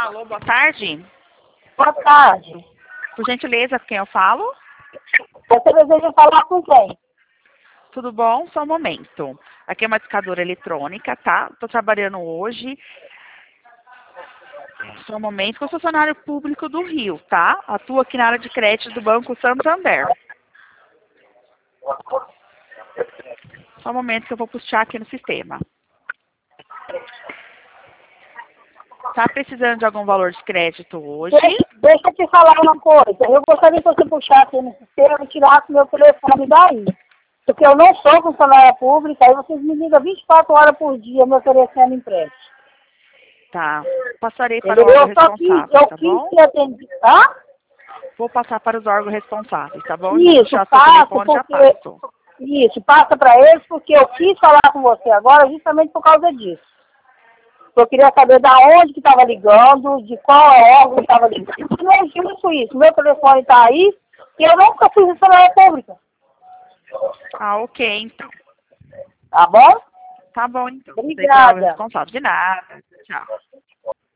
Alô, boa tarde. Boa tarde. Por gentileza, com quem eu falo? Você deseja falar com quem? Tudo bom? Só um momento. Aqui é uma discadora eletrônica, tá? Estou trabalhando hoje. Só um momento. Com o funcionário público do Rio, tá? Atuo aqui na área de crédito do Banco Santander. Só um momento que eu vou puxar aqui no sistema. Tá precisando de algum valor de crédito hoje? Deixa eu te falar uma coisa. Eu gostaria que você puxasse no sistema e tirasse meu telefone daí. Porque eu não sou funcionária pública, aí vocês me ligam 24 horas por dia me oferecendo empréstimo. Tá. Passarei para o órgão responsável, tá bom? Te atender. Tá? Vou passar para os órgãos responsáveis, tá bom? Isso, passa para eles, porque eu quis falar com você agora justamente por causa disso. Eu queria saber da onde que estava ligando, de qual órgão estava ligando. Não é justo isso. Meu telefone está aí e eu nunca fui funcionária pública. Ah, ok, então. Tá bom? Tá bom, então. Obrigada. Responsável. De nada. Tchau.